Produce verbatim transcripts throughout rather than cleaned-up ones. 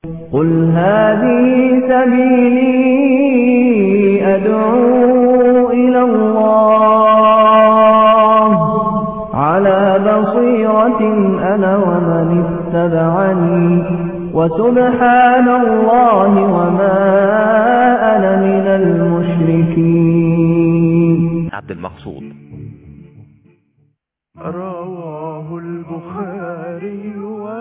قل هذه سبيلي أدعو إلى الله على بصيرة أنا ومن اتبعني وسبحان الله وما أنا من المشركين. عبد المقصود. رواه البخاري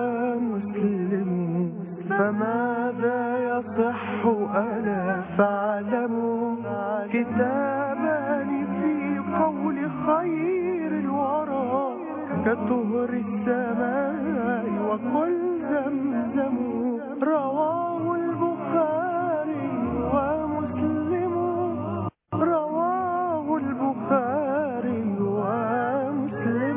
ومسلم فماذا يصح ألا فاعلموا كتابان في قول خير الورى كطهر السماء وكل زمزم. رواه البخاري ومسلم رواه البخاري ومسلم.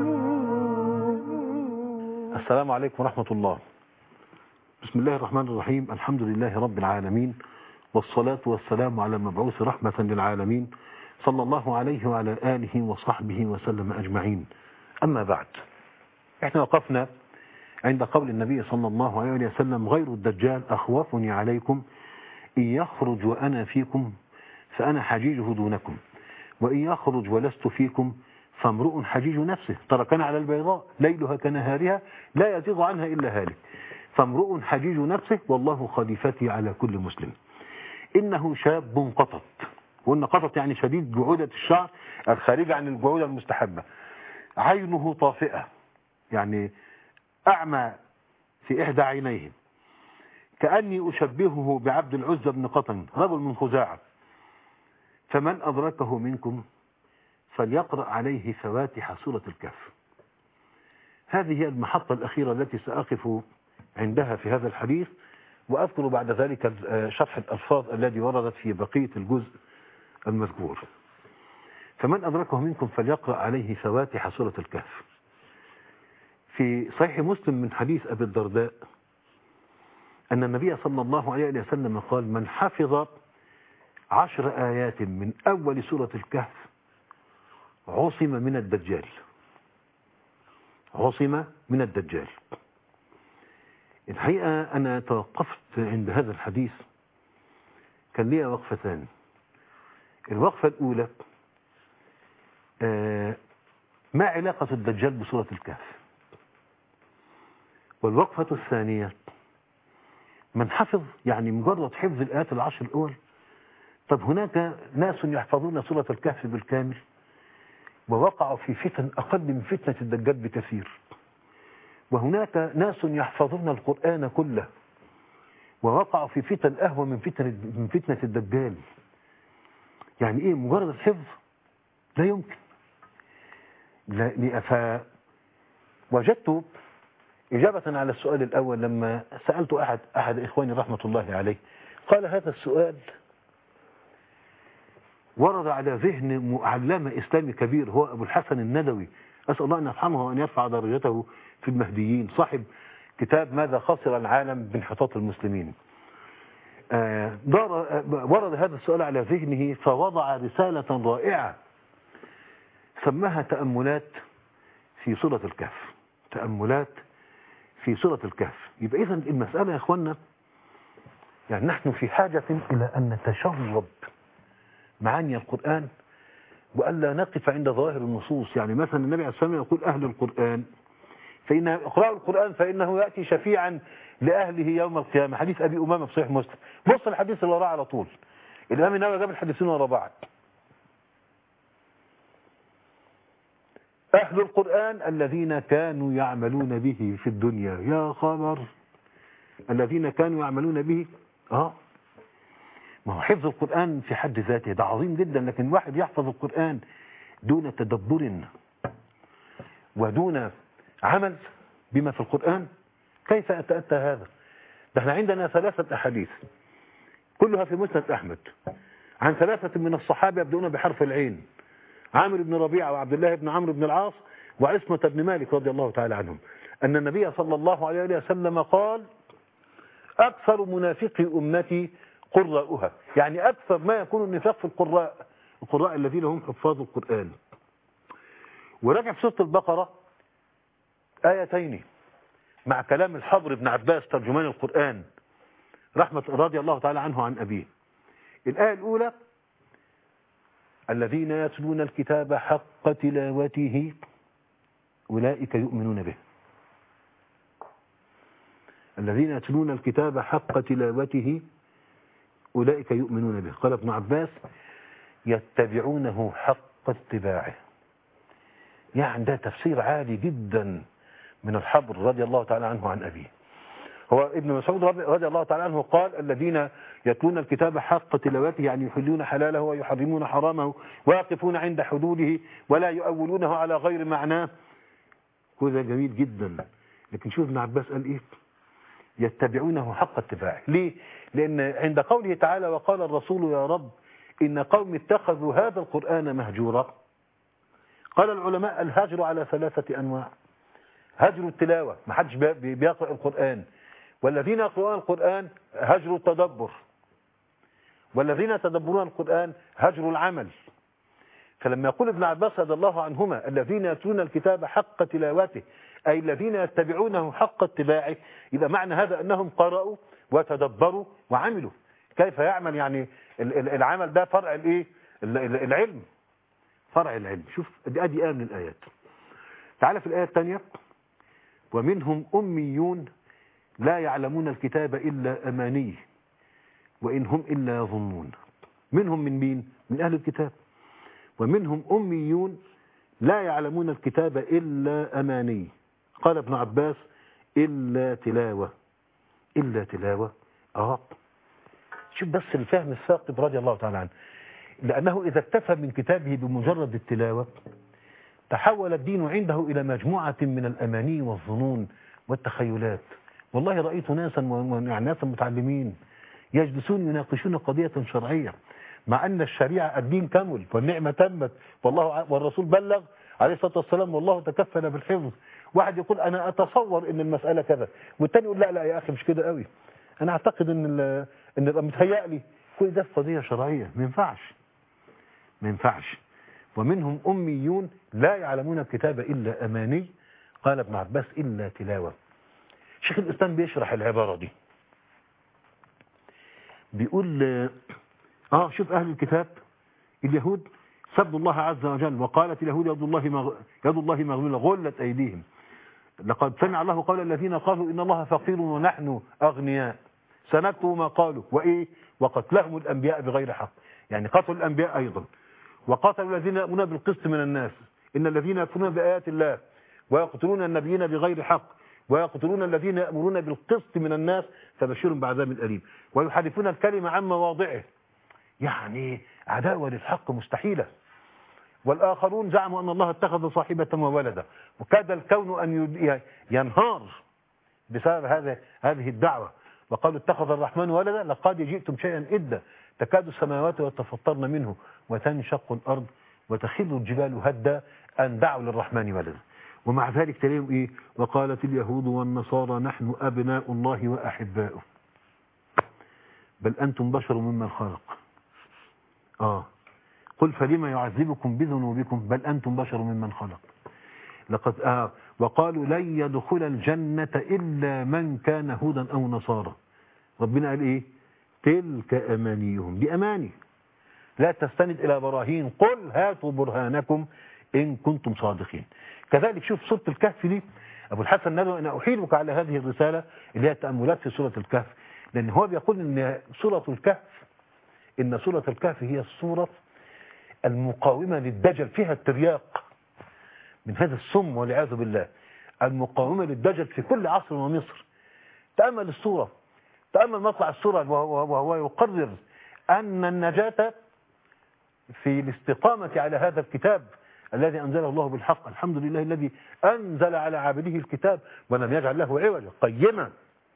السلام عليكم ورحمة الله. بسم الله الرحمن الرحيم. الحمد لله رب العالمين، والصلاة والسلام على المبعوث رحمة للعالمين صلى الله عليه وعلى آله وصحبه وسلم أجمعين. أما بعد، احنا وقفنا عند قول النبي صلى الله عليه وسلم: غير الدجال أخوفني عليكم، إن يخرج وأنا فيكم فأنا حجيجه دونكم، وإن يخرج ولست فيكم فامرؤ حجيج نفسه تركنا على البيضاء ليلها كنهارها لا يزيغ عنها إلا هالك، فامرؤ حجيج نفسه والله خليفتي على كل مسلم. إنه شاب قطط، وإن قطط يعني شديد جعودة الشعر الخارجة عن الجعودة المستحبة، عينه طافئة يعني أعمى في إحدى عينيه، كأني أشبهه بعبد العزى بن قطن رجل من خزاعة، فمن أدركه منكم فليقرأ عليه فواتح سورة الكهف. هذه هي المحطة الأخيرة التي سأقف عندها في هذا الحديث، وأذكر بعد ذلك شرح الألفاظ الذي وردت في بقية الجزء المذكور. فمن أدركه منكم فليقرأ عليه فواتح سورة الكهف. في صحيح مسلم من حديث أبي الدرداء أن النبي صلى الله عليه وسلم قال: من حفظ عشر آيات من أول سورة الكهف عصم من الدجال. عصم من الدجال. الحقيقة أنا توقفت عند هذا الحديث، كان لي وقفتان. الوقفة الأولى: ما علاقة الدجال بسورة الكهف؟ والوقفة الثانية: من حفظ يعني مجرد حفظ الآيات العشر الأول، طب هناك ناس يحفظون سورة الكهف بالكامل ووقعوا في فتن أقل من فتنة الدجال بكثير، وهناك ناس يحفظون القرآن كله ووقعوا في فتن أهون من فتنة, من فتنة الدجال. يعني إيه مجرد الحفظ؟ لا يمكن. لا. فوجدت إجابة على السؤال الأول لما سألت أحد أحد إخواني رحمة الله عليه، قال: هذا السؤال ورد على ذهن علامة إسلامي كبير هو أبو الحسن الندوي، أسأل الله أن يرحمه وأن يرفع درجته في المهديين، صاحب كتاب ماذا خسر العالم بانحطاط المسلمين. آه ورد هذا السؤال على ذهنه فوضع رسالة رائعة سماها تأملات في سورة الكهف. تأملات في سورة الكهف. يبقى إذن المسألة يا إخواننا، يعني نحن في حاجة إلى أن نتشرب معاني القرآن وألا نقف عند ظاهر النصوص. يعني مثلا النبي عليه الصلاة والسلام يقول: أهل القرآن فإن اقرأوا القرآن فإنه يأتي شفيعا لأهله يوم القيامة. حديث أبي أمامة في صحيح مسلم. بص الحديث اللي وراه على طول، الإمام النووي جاب الحديثين ورا بعض. أهل القرآن الذين كانوا يعملون به في الدنيا. يا خبر، الذين كانوا يعملون به. آه ما هو حفظ القرآن في حد ذاته ده عظيم جدا، لكن واحد يحفظ القرآن دون تدبر ودون عمل بما في القرآن، كيف أتأتى هذا؟ ده احنا عندنا ثلاثة أحاديث كلها في مسند أحمد عن ثلاثة من الصحابة يبدؤون بحرف العين: عامر بن ربيعة وعبد الله بن عمرو بن العاص وعصمة بن مالك رضي الله تعالى عنهم، أن النبي صلى الله عليه وسلم قال: أكثر منافقي أمتي قراؤها. يعني أكثر ما يكون النفاق في القراء، القراء الذين هم حفاظ القرآن. ورجع في سورة البقرة آيتين مع كلام الحبر بن عباس ترجمان القرآن رحمة رضي الله تعالى عنه عن أبيه. الآية الأولى: الذين يتلون الكتاب حق تلاوته أولئك يؤمنون به. الذين يتلون الكتاب حق تلاوته أولئك يؤمنون به. قال ابن عباس: يتبعونه حق اتباعه. يعني ده تفسير عالي جدا من الحبر رضي الله تعالى عنه عن أبيه. هو ابن مسعود رضي الله تعالى عنه قال: الذين يتلون الكتاب حق تلاوته، يعني يحلون حلاله ويحرمون حرامه ويقفون عند حدوده ولا يؤولونه على غير معناه. كذا جميل جدا. لكن شوف ابن عباس قال ايه: يتبعونه حق اتباعه. ليه؟ لأن عند قوله تعالى: وقال الرسول يا رب إن قوم اتخذوا هذا القرآن مهجورا. قال العلماء: الهجر على ثلاثة أنواع. هجر التلاوة، ما حدش بيقرأ القرآن، والذين يقرؤون القرآن هجر التدبر، والذين يتدبرون القرآن هجر العمل. فلما يقول ابن عباس رضي الله عنهما: الذين يتلون الكتاب حق تلاوته، أي الذين يتبعونه حق اتباعه، يبقى معنى هذا أنهم قرأوا وتدبروا وعملوا. كيف يعمل؟ يعني العمل ده فرع الايه؟ العلم، فرع العلم. شوف ادي آية من الآيات. تعال في الآية الثانية: ومنهم أميون لا يعلمون الكتاب إلا أماني وإن هم إلا يظنون. منهم من مين؟ من أهل الكتاب. ومنهم أميون لا يعلمون الكتاب إلا أماني. قال ابن عباس: إلا تلاوة. إلا تلاوة. آه شوف بس الفهم الثاقب رضي الله تعالى عنه، لأنه إذا اكتفى من كتابه بمجرد التلاوة تحول الدين عنده إلى مجموعة من الأماني والظنون والتخيلات. والله رأيت ناسا يعني ناسا متعلمين يجلسون يناقشون قضية شرعية، مع أن الشريعة الدين كمل والنعمة تمت والله والرسول بلغ عليه الصلاة والسلام والله تكفل بالحفظ. واحد يقول أنا أتصور إن المسألة كذا، والتاني يقول لا لا يا أخي مش كده قوي، أنا أعتقد إن إن يبقى متهيألي. كل ده قضية شرعية، ما ينفعش ما ينفعش. ومنهم أميون لا يعلمون الكتاب إلا أماني. قال ابن عباس: إلا تلاوة. شيخ الإسلام بيشرح العبارة دي، بيقول آه شوف أهل الكتاب اليهود سبوا الله عز وجل، وقالت اليهود يد الله مغ... يد الله مغلولة غلت أيديهم. لقد سمع الله قول الذين قالوا إن الله فقير ونحن أغنياء سنكتب ما قالوا وإيه وقتلهم الأنبياء بغير حق. يعني قتلوا الأنبياء أيضا، وقاتلوا الذين يأمرون بالقسط من الناس، إن الذين يكفرون بآيات الله ويقتلون النبيين بغير حق ويقتلون الذين يأمرون بالقسط من الناس فبشرهم بعذاب أليم ويحرفون الكلمة عن مواضعه. يعني عداوة للحق مستحيلة. والآخرون زعموا أن الله اتخذ صاحبة وولدا، وكاد الكون أن ينهار بسبب هذا هذه الدعوة، وقالوا اتخذ الرحمن ولدا لقد جئتم شيئا إدا تكاد السماوات يتفطرن منه وتنشق الأرض وتخر الجبال هدا أن دعوا للرحمن ولدا. ومع ذلك تلاقيهم إيه؟ وقالت اليهود والنصارى نحن أبناء الله وأحباؤه بل أنتم بشر ممن خلق. آه قل فلما يعذبكم بذنوبكم بل أنتم بشر ممن خلق. لقد آه وقالوا لن يدخل الجنة إلا من كان هودا أو نصارى. ربنا قال إيه؟ تلك أمانيهم. دي أماني لا تستند إلى براهين، قل هاتوا برهانكم إن كنتم صادقين. كذلك شوف سورة الكهف دي، أبو الحسن ندوي أنا أحيلك على هذه الرسالة اللي هي التأملات في سورة الكهف، لأن هو بيقول إن سورة الكهف إن سورة الكهف هي السورة المقاومة للدجل، فيها الترياق من هذا السم والعياذ بالله، المقاومة للدجل في كل عصر ومصر. تأمل السورة، تأمل مطلع السورة وهو يقرر أن النجاة في الاستقامة على هذا الكتاب الذي أنزله الله بالحق. الحمد لله الذي أنزل على عبده الكتاب ولم يجعل له عوجا قيما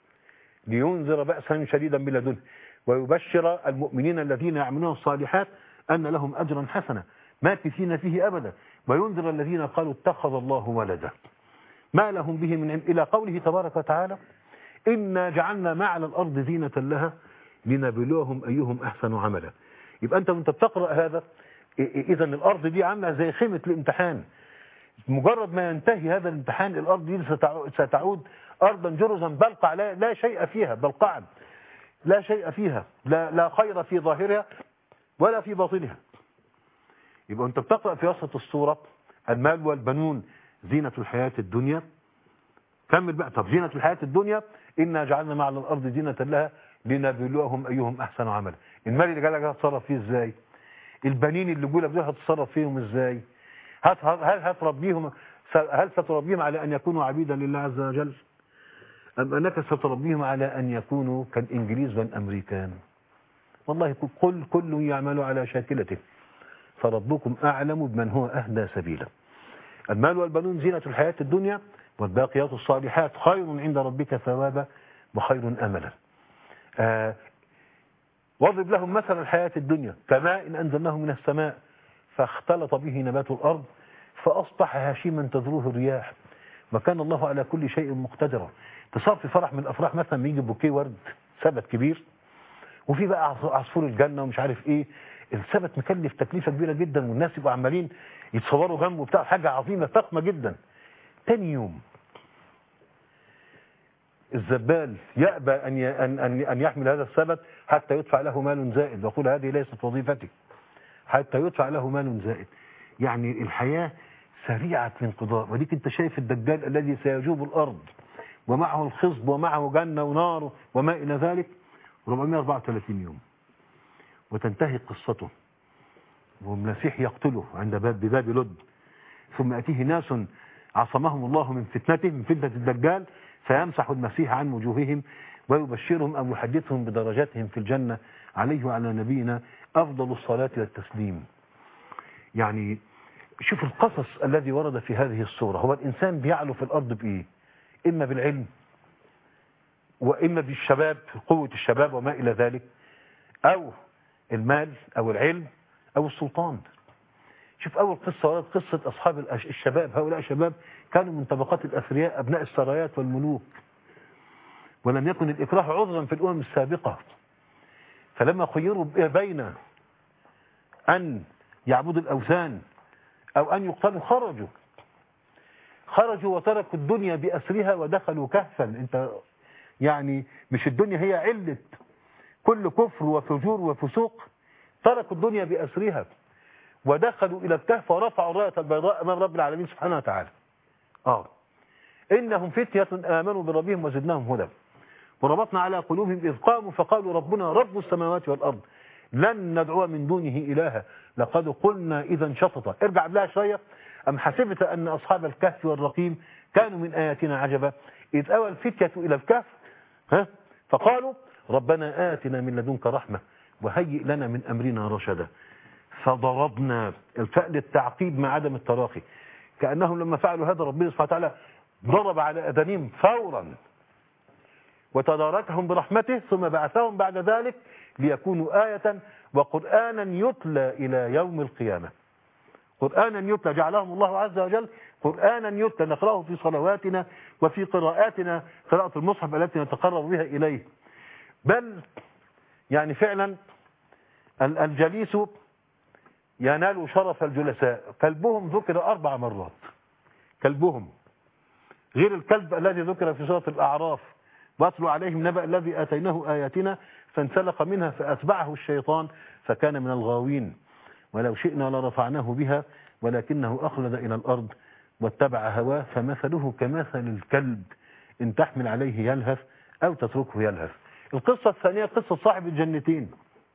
لينذر بأسا شديدا من لدنه ويبشر المؤمنين الذين يعملون الصالحات أن لهم أجرا حسنا ماكثين فيه أبدا وينذر الذين قالوا اتخذ الله ولدا ما لهم به من علم، إلى قوله تبارك وتعالى إنا جعلنا ما على الأرض زينة لها لنبلوهم أيهم أحسن عملا. يبقى أنت وانت بتقرأ هذا إذا الأرض دي عاملة زي خيمة الامتحان، مجرد ما ينتهي هذا الامتحان الأرض دي ستعود أرضا جرزا بلقع لا, لا شيء فيها بلقعا. لا شيء فيها، لا, لا خير في ظاهرها ولا في باطنها. يبقى أنت بتقرأ في وسط السورة المال والبنون زينة الحياة الدنيا. كمل بقى، طب زينة الحياة الدنيا إنا جعلنا مع الأرض زينة لها لنبلوهم أيهم أحسن عملا. المال اللي جالك هتتصرف فيه إزاي؟ البنين اللي جولك دول هتتصرف فيهم إزاي؟ هل هتربيهم هل ستربيهم على أن يكونوا عبيدا لله عز وجل، أم أنك ستربيهم على أن يكونوا كالإنجليز والأمريكان؟ والله كل كل يعمل على شاكلته فربكم أعلم بمن هو أهدى سبيلا. المال والبنون زينة الحياة الدنيا والباقيات الصالحات خير عند ربك ثوابا وخير أملا. آه واضرب لهم مثل الحياة الدنيا كماء إن أنزلناه من السماء فاختلط به نبات الأرض فأصبح هشيما تذروه الرياح وكان الله على كل شيء مقتدرا. تصاب في فرح من الأفراح مثلا بيجي بوكيه ورد ثبت كبير وفي بقى عصفور الجنة ومش عارف إيه، الثبت مكلف تكلفة كبيرة جدا والناس يبقوا عمالين يتصوروا جنبه بتاع حاجة عظيمة فخمة جدا. تاني يوم الزبال يأبى أن أن أن يحمل هذا الثبت حتى يدفع له مال زائد ويقول هذه ليست وظيفتي، حتى يدفع له مال زائد. يعني الحياة سريعة الانقضاء. وديك انت شايف الدجال الذي سيجوب الأرض ومعه الخصب ومعه جنة ونار وما إلى ذلك أربعمائة وأربعة وثلاثين يوم وتنتهي قصته والمسيح يقتله عند باب بباب لد ثم يأتيه ناس عصمهم الله من فتنته من فتنة الدجال فيمسح المسيح عن وجوههم ويبشرهم أو يحدثهم بدرجاتهم في الجنة عليه وعلى نبينا أفضل الصلاة والتسليم. يعني شوف القصص الذي ورد في هذه السورة. هو الإنسان بيعلو في الأرض بإيه؟ إما بالعلم وإما بالشباب قوة الشباب وما إلى ذلك، أو المال أو العلم أو السلطان. شوف أول قصة ورد قصة أصحاب الشباب. هؤلاء شباب كانوا من طبقات الأثرياء أبناء السرايات والملوك ولم يكن الإكراه عذرا في الأمم السابقة، فلما خيروا بين أن يعبدوا الأوثان أو أن يقتلوا خرجوا خرجوا وتركوا الدنيا بأسرها ودخلوا كهفا. انت يعني مش الدنيا هي علة كل كفر وفجور وفسوق، تركوا الدنيا بأسرها ودخلوا إلى الكهف ورفعوا الراية البيضاء أمام رب العالمين سبحانه وتعالى. آه إنهم فتية آمنوا بربهم وزدناهم هدى وربطنا على قلوبهم إذ قاموا فقالوا ربنا رب السماوات والأرض لن ندعو من دونه إلها لقد قلنا إذا شططا. ارجع بلها شوية. أم حسبت أن أصحاب الكهف والرقيم كانوا من آياتنا عجبا إذ أوى الفتية إلى الكهف ها فقالوا ربنا آتنا من لدنك رحمة وهيئ لنا من أمرنا رشدا فضربنا الفأل التعقيب مع عدم التراخي كأنهم لما فعلوا هذا ربنا سبحانه وتعالى ضرب على أذانهم فورا وتداركهم برحمته ثم بعثهم بعد ذلك ليكونوا آية وقرآنا يتلى إلى يوم القيامة. قرآنا يتلى جعلهم الله عز وجل قرآنا يتلى نقرأه في صلواتنا وفي قراءاتنا قراءة المصحف التي نتقرب بها إليه. بل يعني فعلا الجليس ينال شرف الجلساء. كلبهم ذكر أربع مرات، كلبهم غير الكلب الذي ذكر في سورة الأعراف واتلو عليهم نبأ الذي آتيناه آياتنا فانسلخ منها فأتبعه الشيطان فكان من الغاوين ولو شئنا لرفعناه بها ولكنه أخلد إلى الأرض واتبع هواه فمثله كمثل الكلب إن تحمل عليه يلهث أو تتركه يلهث. القصة الثانية قصة صاحب الجنتين.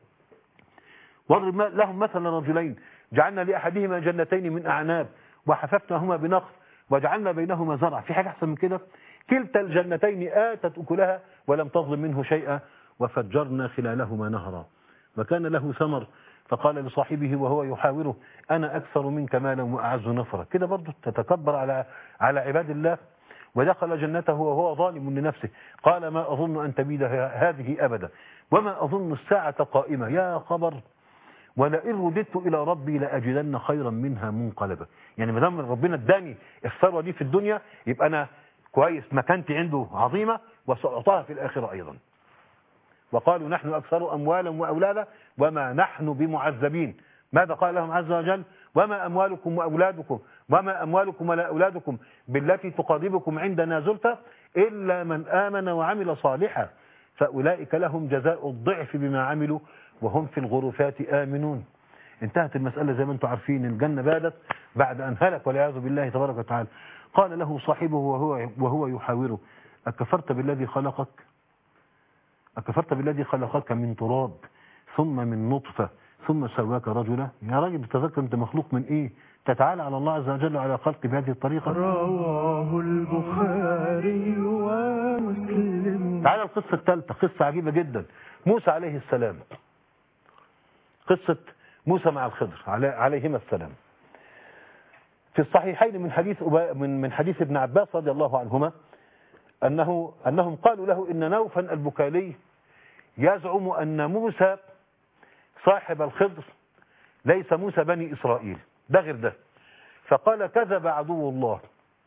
واضرب لهم مثل رجلين جعلنا لأحدهما جنتين من أعناب وحففناهما بنخل وجعلنا بينهما زرع. في حاجة أحسن من كده؟ كلتا الجنتين آتت أكلها ولم تظلم منه شيئا وفجرنا خلالهما نهرا وكان له ثمر فقال لصاحبه وهو يحاوره أنا أكثر منك مالا وأعز نفرا. كده برضو تتكبر على على عباد الله. ودخل جنته وهو ظالم لنفسه قال ما أظن أن تبيد هذه أبدا وما أظن الساعة قائمة. يا خبر ولئن رددت إلى ربي لأجدن خيرا منها منقلبا. يعني ما دام ربنا اداني الثروة دي في الدنيا يبقى أنا كويس مكانتي عنده عظيمة وسأعطاها في الآخرة أيضا. وقالوا نحن أكثر أموالا وأولادا وما نحن بمعذبين. ماذا قال لهم عز وجل وما أموالكم وأولادكم وما أموالكم ولا أولادكم بالتي تقربكم عندنا زلفى إلا من آمن وعمل صالحا فأولئك لهم جزاء الضعف بما عملوا وهم في الغرفات آمنون. انتهت المسألة زي ما انتم عارفين. الجنة بادت بعد أن هلك والعياذ بالله تبارك وتعالى. قال له صاحبه وهو, وهو يحاوره: أكفرت بالذي خلقك أكفرت بالذي خلقك من تراب ثم من نطفة ثم سواك رجلا؟ يا راجل تذكر انت مخلوق من ايه؟ تتعالى على الله عز وجل وعلى خلقه بهذه الطريقة. رواه البخاري ومسلم. تعالى القصة الثالثة، قصة عجيبة جدا. موسى عليه السلام، قصة موسى مع الخضر عليهما السلام. في الصحيحين من حديث من من حديث ابن عباس رضي الله عنهما أنه أنهم قالوا له إن نوفا البكالي يزعم أن موسى صاحب الخضر ليس موسى بني إسرائيل، ده غير ده. فقال: كذب عدو الله.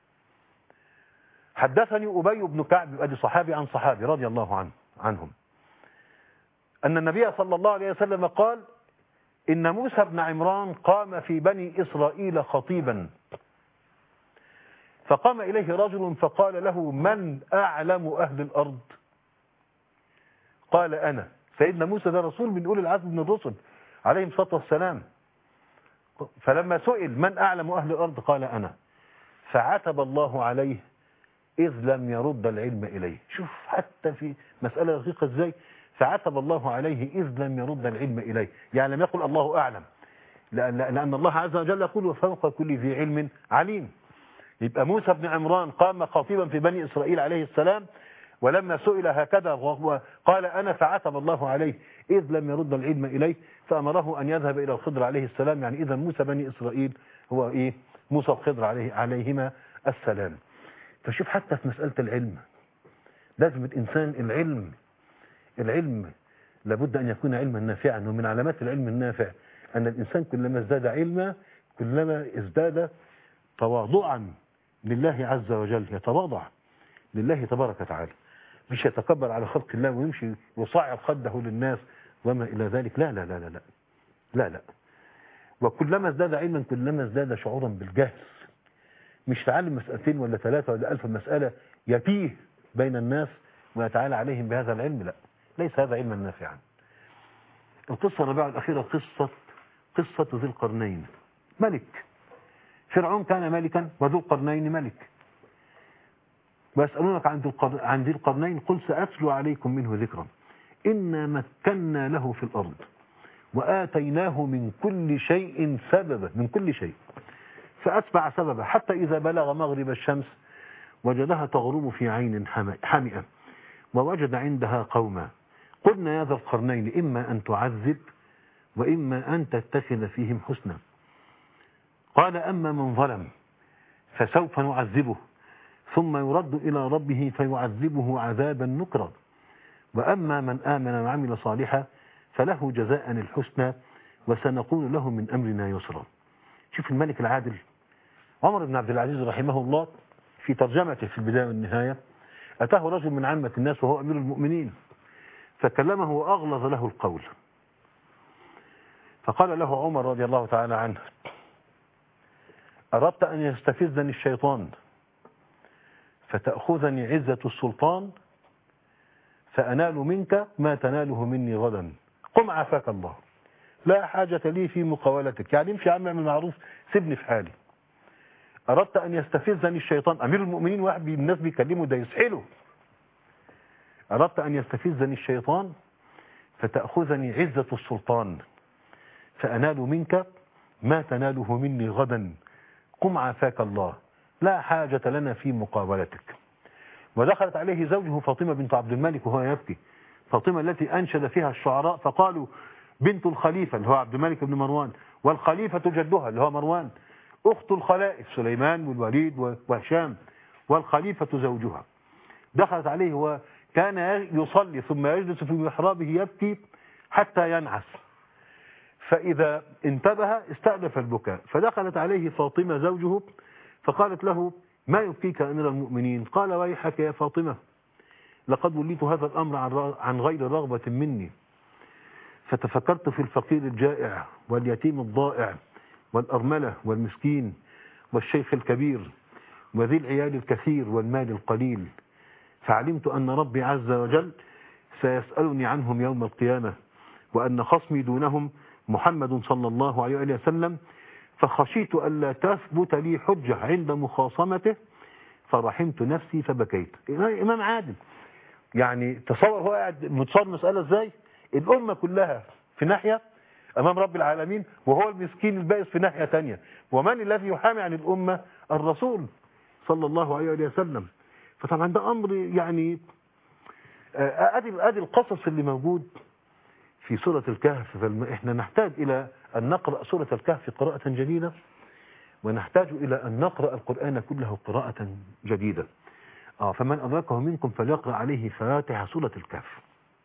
حدثني أبي بن كعب أدي صحابي عن صحابي رضي الله عنه عنهم أن النبي صلى الله عليه وسلم قال: إن موسى بن عمران قام في بني إسرائيل خطيبا، فقام إليه رجل فقال له: من أعلم أهل الأرض؟ قال: أنا. سيدنا موسى ده رسول من أولي العزم من الرسل عليهم الصلاة والسلام. فلما سئل من أعلم أهل الأرض قال: أنا. فعتب الله عليه إذ لم يرد العلم إليه. شوف حتى في مسألة دقيقة إزاي. فعتب الله عليه إذ لم يرد العلم إليه، يعني لم يقل الله أعلم، لأن, لأن الله عز وجل يقول: وفوق كل ذي علم عليم. يبقى موسى بن عمران قام خطيبا في بني إسرائيل عليه السلام، ولما سئل هكذا قال: أنا. فعتب الله عليه إذ لم يرد العلم إليه، فأمره أن يذهب إلى الخضر عليه السلام. يعني إذا موسى بني إسرائيل هو إيه؟ موسى الخضر عليه عليهما السلام. فشوف حتى في مسألة العلم لازم الإنسان العلم العلم لابد أن يكون علما نافعا. ومن علامات العلم النافع أن الإنسان كلما ازداد علما كلما ازداد تواضعا لله عز وجل، يتواضع لله تبارك وتعالى، مش يتكبر على خلق الله ويمشي يصعد خده للناس وما إلى ذلك. لا لا لا لا لا لا لا. وكلما ازداد علما كلما ازداد شعورا بالجهل، مش تعلم مسألتين ولا ثلاثة ولا ألف مسألة يتيه بين الناس ويتعالى عليهم بهذا العلم. لا، ليس هذا علما نافعا. القصة الرابعة الأخيرة قصة قصة ذي القرنين. ملك فرعون كان ملكا وذو القرنين ملك. ويسألونك عن عن ذي القرنين قل سأتلو عليكم منه ذكرا إنا مكنا له في الأرض وآتيناه من كل شيء سببا، من كل شيء. فأتبع سببا حتى إذا بلغ مغرب الشمس وجدها تغرب في عين حمئة ووجد عندها قوما قلنا يا ذا القرنين إما أن تعذب وإما أن تتخذ فيهم حسنا. قال أما من ظلم فسوف نعذبه ثم يرد إلى ربه فيعذبه عذابا نكرا وأما من آمن وعمل صالحا فله جزاء الحسنى وسنقول له من أمرنا يسرا. شوف الملك العادل عمر بن عبد العزيز رحمه الله في ترجمته في البداية والنهاية أتاه رجل من عامة الناس وهو أمير المؤمنين فكلمه وأغلظ له القول. فقال له عمر رضي الله تعالى عنه أردت أن يستفزني الشيطان فتأخذني عزة السلطان فأنال منك ما تناله مني غدا قم عافاك الله لا حاجة لي في مقاولتك. يعني امشي يا عم اعمل معروف سيبني في حالي. أردت أن يستفزني الشيطان، أمير المؤمنين واحد الناس بيكلمه ده يسحله. أردت أن يستفزني الشيطان فتأخذني عزة السلطان فأنال منك ما تناله مني غدا قم عافاك الله لا حاجة لنا في مقاولتك. ودخلت عليه زوجه فاطمة بنت عبد الملك وهو يبكي، فاطمة التي أنشد فيها الشعراء فقالوا بنت الخليفة اللي هو عبد الملك بن مروان والخليفة جدها اللي هو مروان أخت الخلائف سليمان والوليد وهشام والخليفة زوجها. دخلت عليه وكان يصلي ثم يجلس في محرابه يبكي حتى ينعس، فإذا انتبه استأنف البكاء. فدخلت عليه فاطمة زوجه فقالت له ما يبكيك أمير المؤمنين؟ قال ويحك يا فاطمة لقد وليت هذا الأمر عن غير رغبة مني، فتفكرت في الفقير الجائع واليتيم الضائع والأرملة والمسكين والشيخ الكبير وذي العيال الكثير والمال القليل، فعلمت أن ربي عز وجل سيسألني عنهم يوم القيامة وأن خصمي دونهم محمد صلى الله عليه وسلم، فخشيت ألا تثبت لي حجة عند مخاصمته فرحمت نفسي فبكيت. إمام عادل، يعني تصور هو قاعد متصور مسألة ازاي؟ الأمة كلها في ناحية أمام رب العالمين، وهو المسكين البائس في ناحية تانية، ومن الذي يحامي عن الأمة؟ الرسول صلى الله عليه وسلم. فطبعا ده أمر يعني أدي أدي القصص اللي موجود في سورة الكهف. فإحنا نحتاج إلى أن نقرأ سورة الكهف قراءة جديدة، ونحتاج إلى أن نقرأ القرآن كله قراءة جديدة. آه فمن أدركه منكم فليقرأ عليه فاتحة سورة الكهف.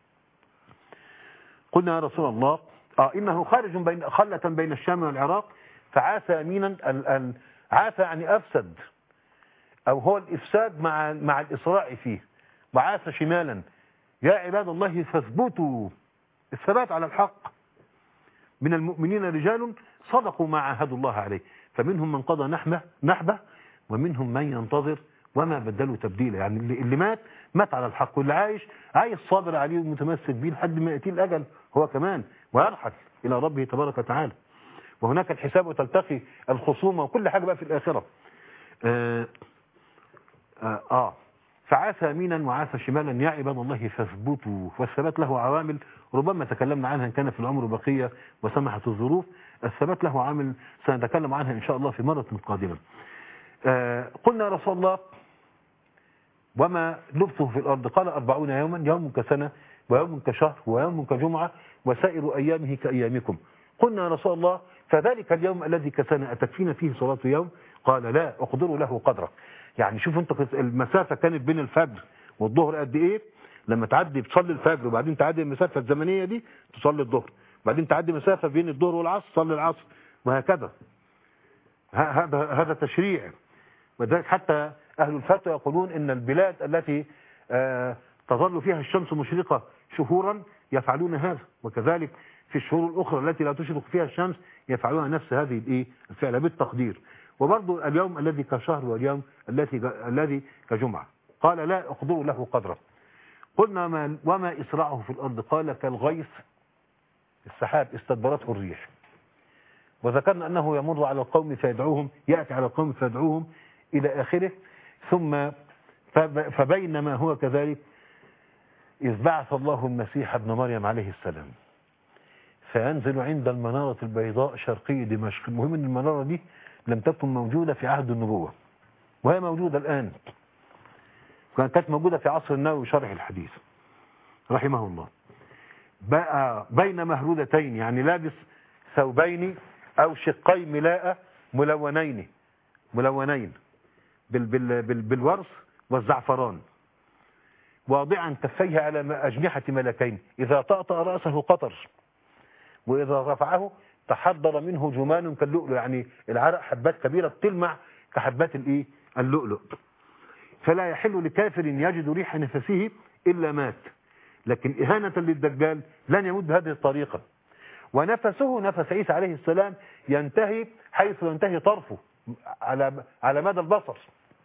قلنا يا رسول الله آه إنه خارج بين خلة بين الشام والعراق فعاث يمينا. ال ال عاث يعني أفسد، أو هو الإفساد مع مع الإسراع فيه. وعاث شمالا. يا عباد الله فاثبتوا، الثبات على الحق. من المؤمنين رجال صدقوا ما عاهدوا الله عليه، فمنهم من قضى نحبه نحبه ومنهم من ينتظر وما بدلوا تبديلا. يعني اللي, اللي مات مات على الحق، واللي عايش عايش صابر عليه ومتمسك بيه لحد ما يأتي الأجل هو كمان ويرحل إلى ربه تبارك وتعالى. وهناك الحساب وتلتقي الخصومة وكل حاجة بقى في الآخرة. آه, آه, آه فعاث يمينا وعاث شمالا يا عباد الله فاثبتوا. والثبات له عوامل ربما تكلمنا عنها إن كان في العمر بقية وسمحت الظروف. الثبات له عامل سنتكلم عنها إن شاء الله في مرة قادمة. آه قلنا يا رسول الله وما لبثه في الأرض؟ قال أربعون يوما، يوم كسنة ويوم كشهر ويوم كجمعة وسائر أيامه كأيامكم. قلنا يا رسول الله فذلك اليوم الذي كسنة أتكفينا فيه صلاة يوم؟ قال لا، أقدر له قدره. يعني شوف انت المسافة كانت بين الفجر والظهر قد ايه؟ لما تعدي بتصلي الفجر وبعدين تعدي المسافة الزمنية دي تصلي الظهر، وبعدين تعدي مسافة بين الظهر والعصر تصلي العصر، وهكذا. هذا هذا تشريع. وذلك حتى أهل الفتوى يقولون إن البلاد التي آه تظل فيها الشمس مشرقة شهورا يفعلون هذا، وكذلك في الشهور الأخرى التي لا تشرق فيها الشمس يفعلون نفس هذه الايه الفعل بالتقدير. وبرضه اليوم الذي كشهر واليوم الذي الذي كجمعة. قال لا أقدر له قدره. قلنا ما وما إسراعه في الأرض؟ قال كالغيث السحاب استدبرته الريح. وذكرنا أنه يمر على القوم فيدعوهم، يأتي على القوم فيدعوهم إلى آخره. ثم فبينما هو كذلك إذ بعث الله المسيح ابن مريم عليه السلام فينزل عند المنارة البيضاء شرقي دمشق. المهم أن المنارة دي لم تكن موجودة في عهد النبوة، وهي موجودة الآن، كانت موجودة في عصر النووي شرح الحديث رحمه الله. بقى بين مهرودتين، يعني لابس ثوبين أو شقي ملاءة ملونين ملونين بال بال بال بالورس والزعفران، واضعا كفيه على أجنحة ملكين، إذا طأطأ رأسه قطر وإذا رفعه تحضر منه جمان كاللؤلؤ. يعني العرق حبات كبيرة بتلمع كحبات الايه اللؤلؤ. فلا يحل لكافر يجد ريح نفسه إلا مات. لكن إهانة للدجال لن يموت بهذه الطريقة. ونفسه نفس عيسى عليه السلام ينتهي حيث ينتهي طرفه على على مدى البصر،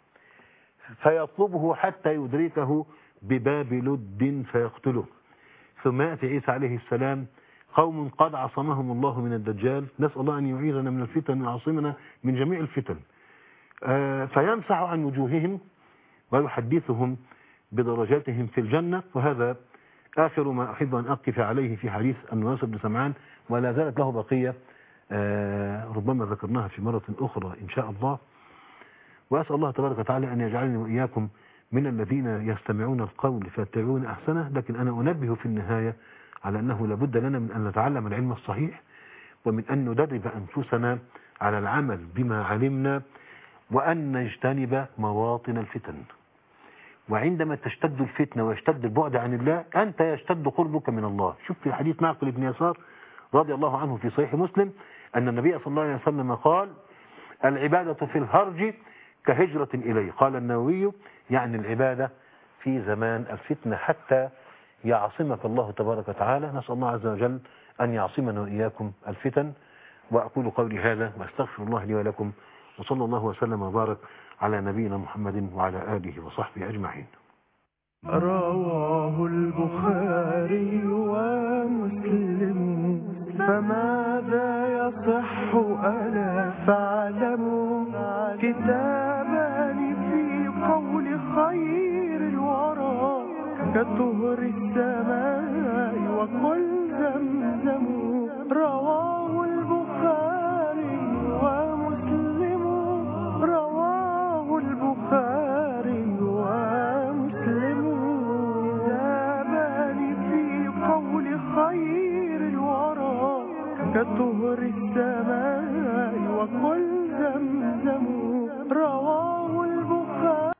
فيطلبه حتى يدركه بباب لد فيقتله. ثم يأتي عيسى عليه السلام قوم قد عصمهم الله من الدجال، نسأل الله أن يعيذنا من الفتن ويعصمنا من جميع الفتن. آه فيمسح عن وجوههم ويحدثهم بدرجاتهم في الجنة. وهذا آخر ما أحب أن أقف عليه في حديث النواس بن سمعان، ولا زالت له بقية آه ربما ذكرناها في مرة أخرى إن شاء الله. وأسأل الله تبارك وتعالى أن يجعلني وإياكم من الذين يستمعون القول فيتبعون أحسنه. لكن أنا أنبه في النهاية على أنه لابد لنا من أن نتعلم العلم الصحيح، ومن أن ندرب أنفسنا على العمل بما علمنا، وأن نجتنب مواطن الفتن. وعندما تشتد الفتنة ويشتد البعد عن الله أنت يشتد قربك من الله. شوف في حديث معقل بن يسار رضي الله عنه في صحيح مسلم أن النبي صلى الله عليه وسلم قال العبادة في الهرج كهجرة إليه. قال النووي يعني العبادة في زمان الفتنة حتى يعصمك الله تبارك وتعالى. نسأل الله عز وجل أن يعصمنا وإياكم الفتن. وأقول قولي هذا وأستغفر الله لي ولكم، وصلى الله وسلم وبارك على نبينا محمد وعلى آله وصحبه أجمعين. رواه البخاري ومسلم. فماذا يصح ألا فاعلموا كتابان في قول خير الورى كطهر السماء وكل زمزم. رواه البخاري ومسلم. رواه البخاري ومسلم. كتابان في قول خير الورى كطهر السماء وكل زمزم. رواه